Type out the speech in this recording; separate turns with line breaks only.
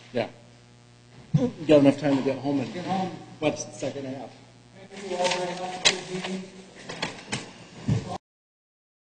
Yeah. Got enough time to get home and
Get home.
watch the second half.
Thank you all very much for being